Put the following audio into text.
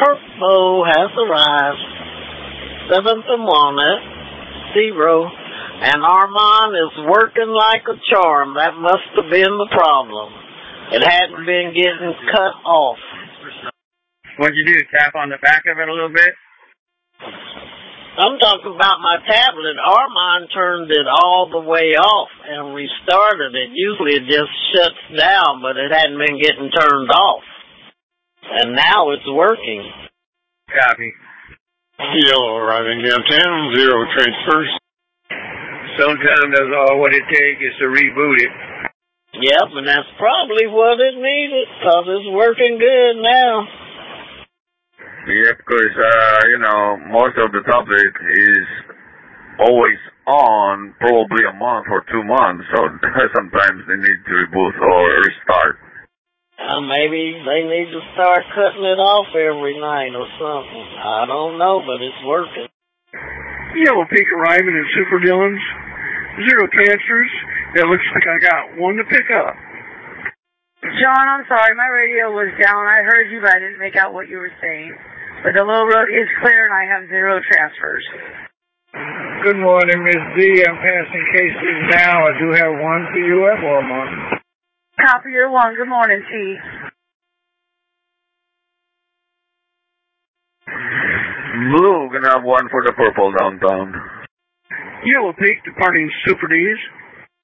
Purple has arrived. 7th and Walnut, 0. And Armand is working like a charm. That must have been the problem. It hadn't been getting cut off. What'd you do, tap on the back of it a little bit? I'm talking about my tablet. Armand turned it all the way off and restarted it. Usually it just shuts down, but it hadn't been getting turned off. And now it's working. Copy. Yellow arriving downtown, 0 transfers. Sometimes that's all what it takes is to reboot it. Yep, and that's probably what it needed, because it's working good now. Yeah, because, most of the public is always on probably a month or 2 months, so sometimes they need to reboot or restart. Maybe they need to start cutting it off every night or something. I don't know, but it's working. Yellow Peak arriving in Super Dillon's. 0 transfers. It looks like I got 1 to pick up. John, I'm sorry, my radio was down. I heard you, but I didn't make out what you were saying. But the low road is clear, and I have 0 transfers. Good morning, Miss D. I'm passing cases now. I do have 1 for you at Walmart. Copy your 1. Good morning, T. Blue, gonna have 1 for the purple downtown. Yellow Peak departing Super D's.